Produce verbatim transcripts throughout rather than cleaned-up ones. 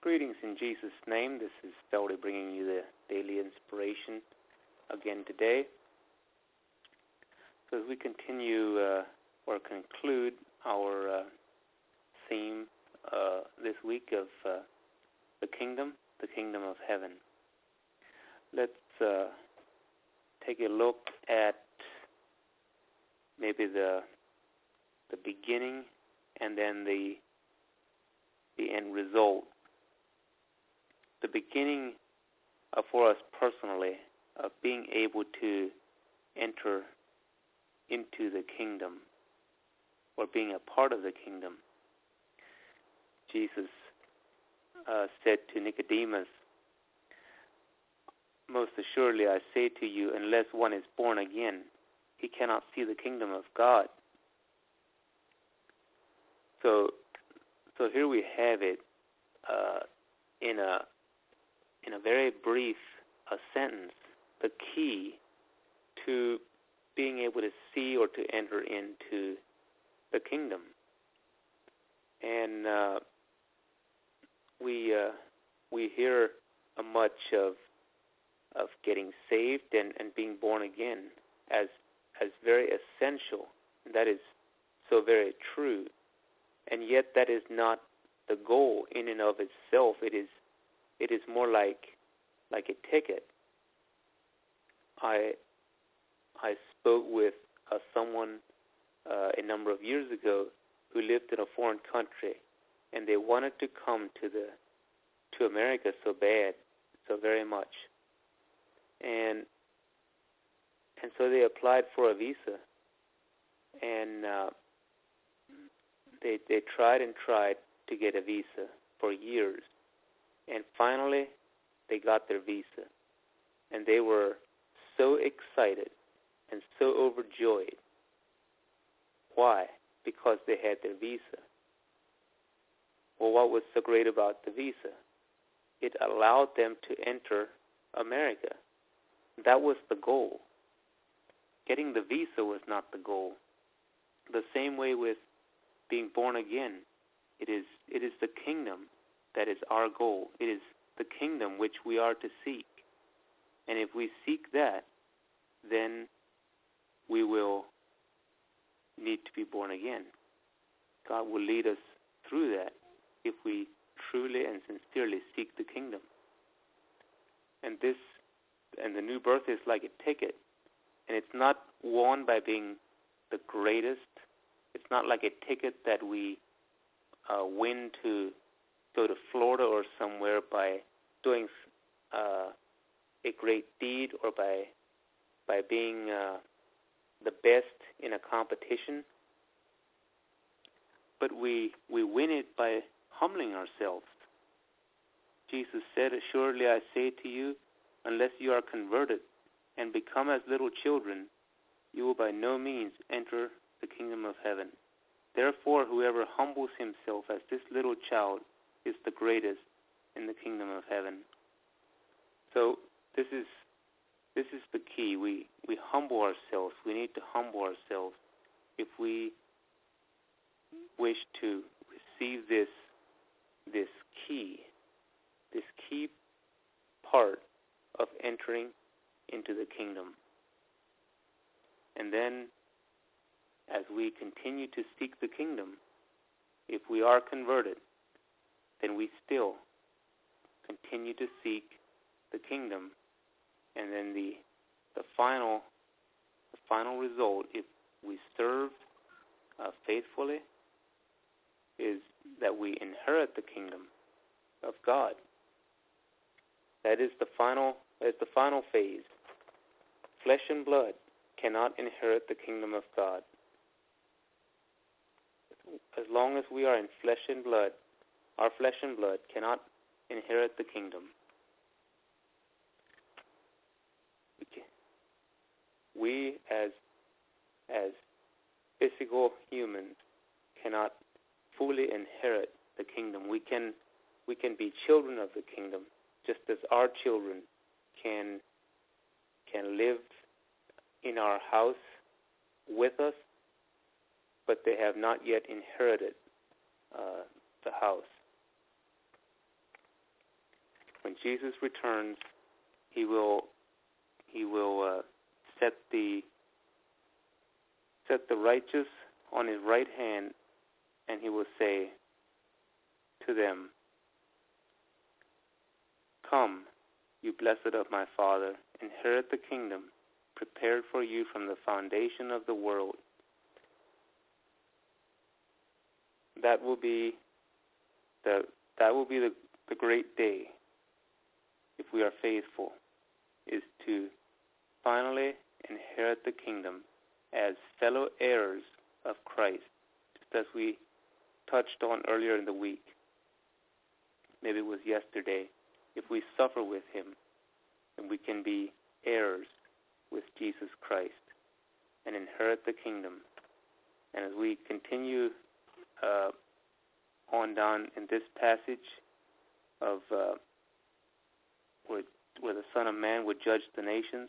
Greetings in Jesus' name. This is Feldy bringing you the daily inspiration again today. So as we continue uh, or conclude our uh, theme uh, this week of uh, the kingdom, the kingdom of heaven, let's uh, take a look at maybe the the beginning and then the the end result. The beginning uh, for us personally of being able to enter into the kingdom or being a part of the kingdom. Jesus uh, said to Nicodemus, "Most assuredly I say to you, unless one is born again, he cannot see the kingdom of God." So, so here we have it uh, in a in a very brief uh, sentence, the key to being able to see or to enter into the kingdom. And uh, we uh, we hear uh, much of of getting saved and, and being born again as as very essential. That is so very true. And yet that is not the goal in and of itself. It is it is more like like a ticket. I I spoke with uh, someone uh, a number of years ago who lived in a foreign country, and they wanted to come to the to America so bad, so very much. And and so they applied for a visa, and uh, they they tried and tried to get a visa for years, and finally they got their visa, and they were so excited and so overjoyed. Why? Because they had their visa. Well, what was so great about the visa? It allowed them to enter America. That was the goal. Getting the visa was not the goal. The same way with being born again. It is it is the kingdom that is our goal. It is the kingdom which we are to seek. And if we seek that, then we will need to be born again. God will lead us through that if we truly and sincerely seek the kingdom. And this and the new birth is like a ticket. And it's not won by being the greatest. It's not like a ticket that we uh, win to go to Florida or somewhere by doing uh, a great deed or by by being uh, the best in a competition. But we we win it by humbling ourselves. Jesus said, "Assuredly I say to you, unless you are converted and become as little children, you will by no means enter the kingdom of heaven. Therefore, whoever humbles himself as this little child is the greatest in the kingdom of heaven." So this is this is the key. We we humble ourselves. We need to humble ourselves if we wish to receive this this key, this key part of entering into the kingdom. And then as we continue to seek the kingdom, if we are converted, then we still continue to seek the kingdom. And then the the final the final result, if we serve uh, faithfully, is that we inherit the kingdom of God. That is the final that is the final phase. Flesh and blood cannot inherit the kingdom of God. As long as we are in flesh and blood, our flesh and blood cannot inherit the kingdom. We as as physical humans cannot fully inherit the kingdom. We can we can be children of the kingdom, just as our children can can live in our house with us, but they have not yet inherited uh, the house. when Jesus returns, he will he will uh, set the set the righteous on his right hand, and he will say to them, "Come, you blessed of my Father, inherit the kingdom prepared for you from the foundation of the world." That will be the that will be the, the great day, if we are faithful, is to finally inherit the kingdom as fellow heirs of Christ, just as we touched on earlier in the week. Maybe it was yesterday. If we suffer with him, then we can be heirs with Jesus Christ and inherit the kingdom. And as we continue uh, on down in this passage of uh, where, where the Son of Man would judge the nations,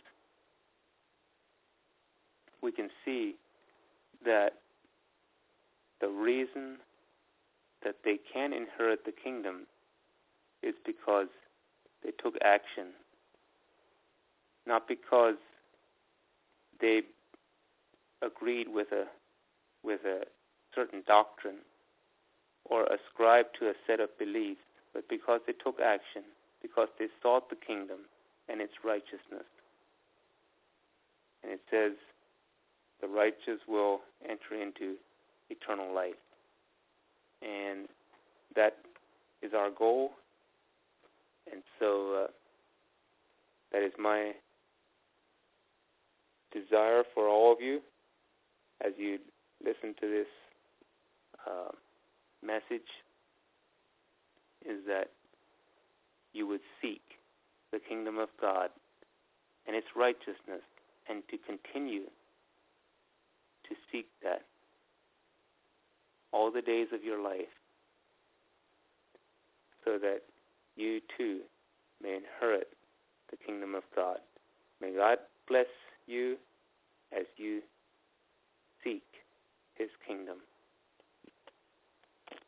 we can see that the reason that they can inherit the kingdom is because they took action, not because they agreed with a with a certain doctrine or ascribed to a set of beliefs, but because they took action, because they sought the kingdom and its righteousness. And it says, the righteous will enter into eternal life. And that is our goal. And so uh, that is my desire for all of you as you listen to this uh, message, is that you would seek the kingdom of God and its righteousness, and to continue to seek that all the days of your life, so that you too may inherit the kingdom of God. May God bless you as you seek his kingdom.